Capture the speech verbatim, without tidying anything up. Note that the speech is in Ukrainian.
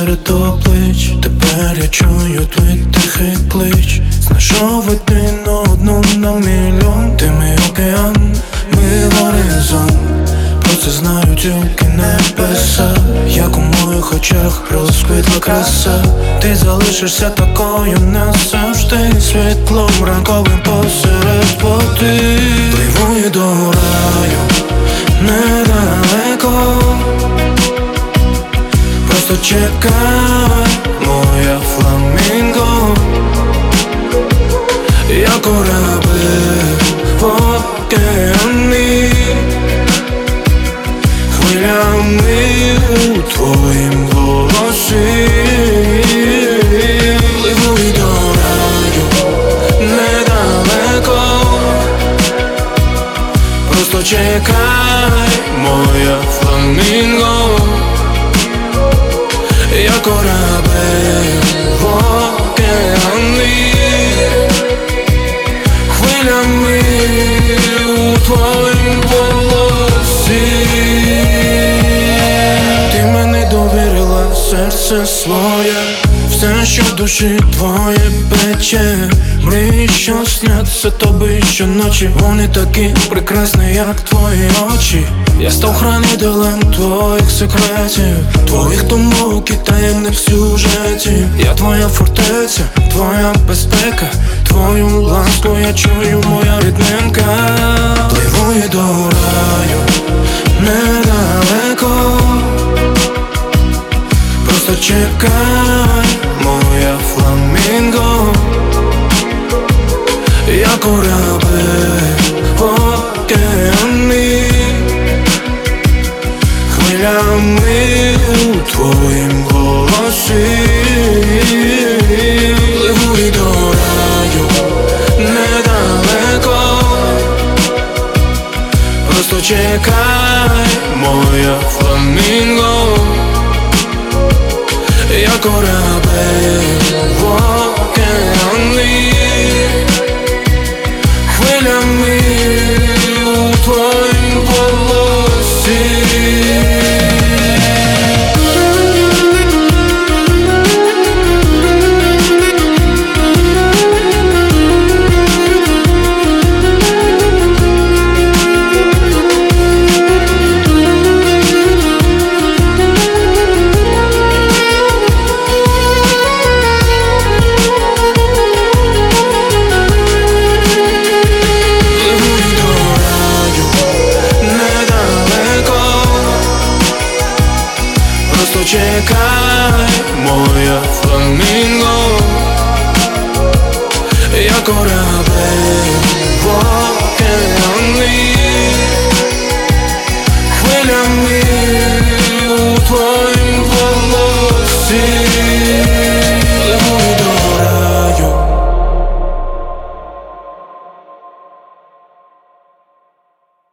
серед облич. Тепер я чую твій тихий клич. Знайшов один одну на мільйон. Ти мій океан, мій горизонт. Про це знають тільки небеса. Як у моїх очах розквітла краса. Ти залишишся такою назавжди. Світлом ранковим посеред води. Пливу до раю недалеко. Просто чекай, моя фламінго. Я корабель в океані, хвилями у твоїм голосі. Пливу до раю недалеко. Просто чекай, моя фламінго. Я корабель в океані, хвилями у твоїм волосі. Ти мене довірила серце своє, все, що в душі твоє пече. Мрії, що сняться тобі щоночі, вони такі прекрасні, як твої очі. Я став хранителем твоїх секретів, твоїх думок і таємних сюжетів. Я твоя фортеця, твоя безпека, твою ласку я чую, моя рідненька. Пливу до раю недалеко. Просто чекай, моя фламінго. Я корабель в океані, хвилями у твоїм голосі. Пливу до раю недалеко. Просто чекай, моя фламінго. Я корабель в океані, хвилями у твоїм волосі. Чекай, моя фламінго. Я корабель в океані, хвилями у твоїм волосі.